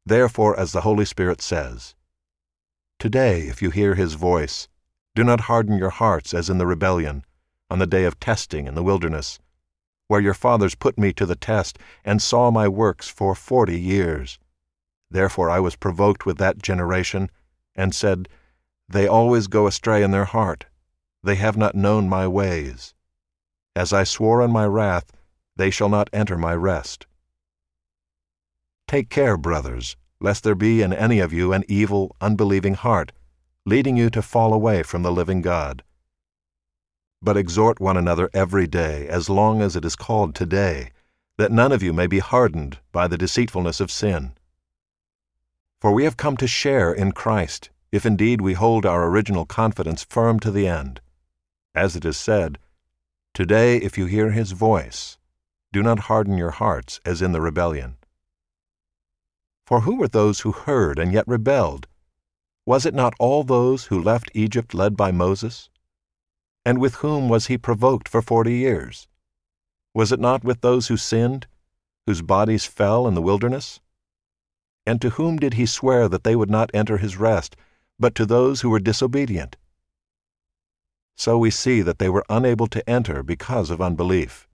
Therefore, as the Holy Spirit says, "Today, if you hear his voice, do not harden your hearts as in the rebellion, on the day of testing in the wilderness, where your fathers put me to the test and saw my works for 40 years. Therefore I was provoked with that generation, and said, They always go astray in their heart. They have not known my ways. As I swore in my wrath, they shall not enter my rest. Take care, brothers, lest there be in any of you an evil, unbelieving heart, leading you to fall away from the living God. But exhort one another every day, as long as it is called today, that none of you may be hardened by the deceitfulness of sin. For we have come to share in Christ, if indeed we hold our original confidence firm to the end. As it is said, Today, if you hear his voice, do not harden your hearts as in the rebellion. For who were those who heard and yet rebelled? Was it not all those who left Egypt led by Moses? And with whom was he provoked for 40 years? Was it not with those who sinned, whose bodies fell in the wilderness? And to whom did he swear that they would not enter his rest, but to those who were disobedient? So we see that they were unable to enter because of unbelief.